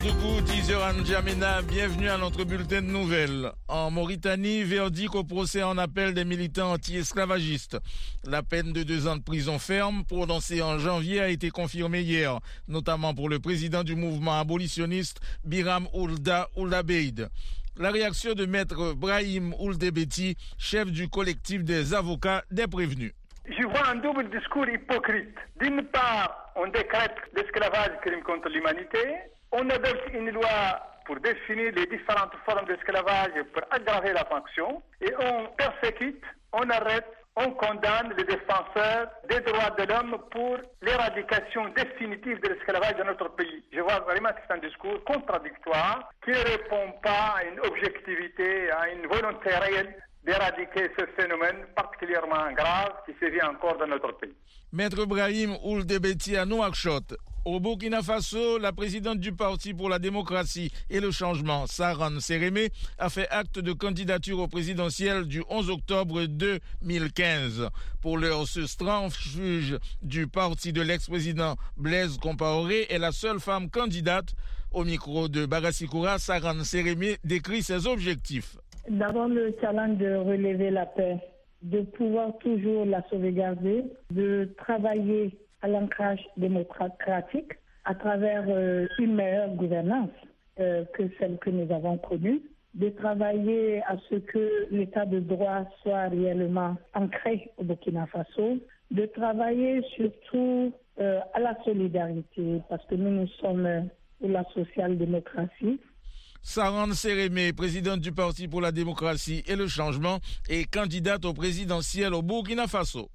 10h N'Djamena, bienvenue à notre bulletin de nouvelles. En Mauritanie, verdict au procès en appel des militants anti-esclavagistes. La peine de 2 ans de prison ferme prononcée en janvier a été confirmée hier, notamment pour le président du mouvement abolitionniste Biram Ould Abeid. La réaction de maître Brahim Ouldebeti, chef du collectif des avocats des prévenus. Je vois un double discours hypocrite. D'une part, on décrète l'esclavage crime contre l'humanité. On adopte une loi pour définir les différentes formes d'esclavage pour aggraver la sanction. Et on persécute, on arrête, on condamne les défenseurs des droits de l'homme pour l'éradication définitive de l'esclavage dans notre pays. Je vois vraiment que c'est un discours contradictoire qui ne répond pas à une objectivité, à une volonté réelle d'éradiquer ce phénomène particulièrement grave qui sévit encore dans notre pays. Maître Brahim Ouldebeti à Nouakchott. Au Burkina Faso, la présidente du Parti pour la démocratie et le changement, Sarane Sérémé, a fait acte de candidature au présidentiel du 11 octobre 2015. Pour l'heure, ce centrifuge du parti de l'ex-président Blaise Compaoré est la seule femme candidate. Au micro de Bagassi-Koura, Sarane Sérémé décrit ses objectifs. D'abord, le challenge de relever la paix, de pouvoir toujours la sauvegarder, de travailler à l'ancrage démocratique à travers une meilleure gouvernance que celle que nous avons connue, de travailler à ce que l'état de droit soit réellement ancré au Burkina Faso, de travailler surtout à la solidarité, parce que nous sommes pour la social-démocratie. Sarane Sérémé, présidente du Parti pour la démocratie et le changement, et candidate au présidentiel au Burkina Faso.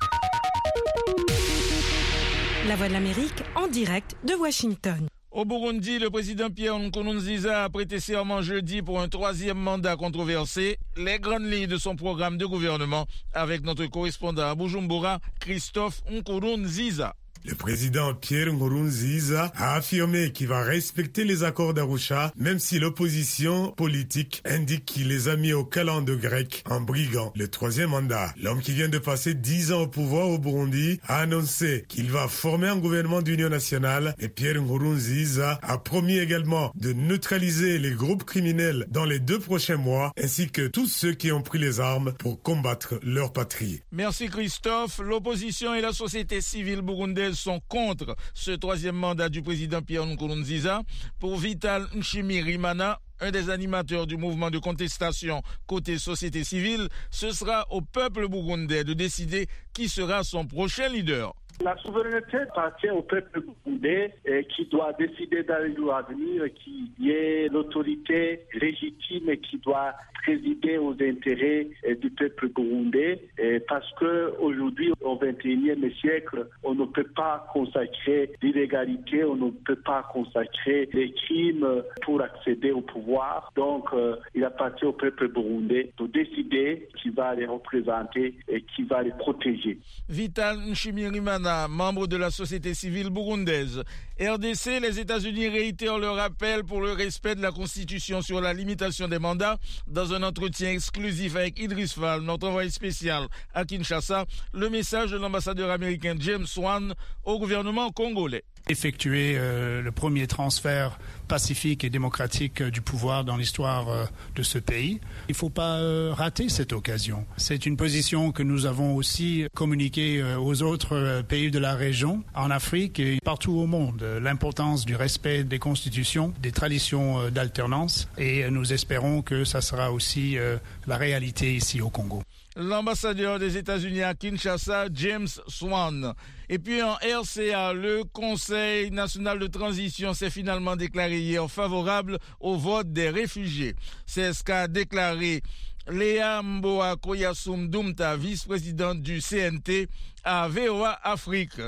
La Voix de l'Amérique en direct de Washington. Au Burundi, le président Pierre Nkurunziza a prêté serment jeudi pour un 3e mandat controversé. Les grandes lignes de son programme de gouvernement avec notre correspondant à Bujumbura, Christophe Nkurunziza. Le président Pierre Nkurunziza a affirmé qu'il va respecter les accords d'Arusha, même si l'opposition politique indique qu'il les a mis au calendrier grec en briguant le 3e mandat. L'homme qui vient de passer 10 ans au pouvoir au Burundi a annoncé qu'il va former un gouvernement d'union nationale et Pierre Nkurunziza a promis également de neutraliser les groupes criminels dans les 2 prochains mois, ainsi que tous ceux qui ont pris les armes pour combattre leur patrie. Merci Christophe. L'opposition et la société civile burundaise sont contre ce 3e mandat du président Pierre Nkurunziza. Pour Vital Nshimirimana, un des animateurs du mouvement de contestation côté société civile, ce sera au peuple burundais de décider qui sera son prochain leader. La souveraineté appartient au peuple burundais qui doit décider dans les jours à venir qui est l'autorité légitime qui doit présider aux intérêts du peuple burundais parce que aujourd'hui au XXIe siècle on ne peut pas consacrer l'illégalité, on ne peut pas consacrer les crimes pour accéder au pouvoir. Donc il appartient au peuple burundais de décider qui va les représenter et qui va les protéger. Vital Nshimirimana, membre de la société civile burundaise. RDC, les États-Unis réitèrent leur appel pour le respect de la Constitution sur la limitation des mandats. Dans un entretien exclusif avec Idriss Fall, notre envoyé spécial à Kinshasa, le message de l'ambassadeur américain James Swan au gouvernement congolais. Effectuer le premier transfert pacifique et démocratique du pouvoir dans l'histoire de ce pays. Il ne faut pas rater cette occasion. C'est une position que nous avons aussi communiquée aux autres pays de la région, en Afrique et partout au monde. L'importance du respect des constitutions, des traditions d'alternance et nous espérons que ça sera aussi la réalité ici au Congo. L'ambassadeur des États-Unis à Kinshasa, James Swan. Et puis en RCA, le Conseil national de transition s'est finalement déclaré hier favorable au vote des réfugiés. C'est ce qu'a déclaré Léa Mboa Koyassoum Doumta, vice-présidente du CNT à VOA Afrique.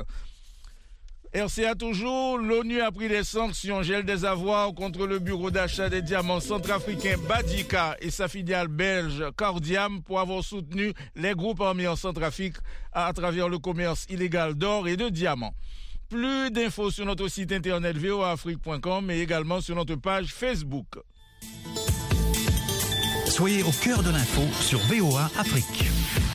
RCA toujours, l'ONU a pris des sanctions, gel des avoirs contre le bureau d'achat des diamants centrafricains Badika et sa filiale belge Cordiam pour avoir soutenu les groupes armés en Centrafrique à travers le commerce illégal d'or et de diamants. Plus d'infos sur notre site internet voaafrique.com et également sur notre page Facebook. Soyez au cœur de l'info sur VOA Afrique.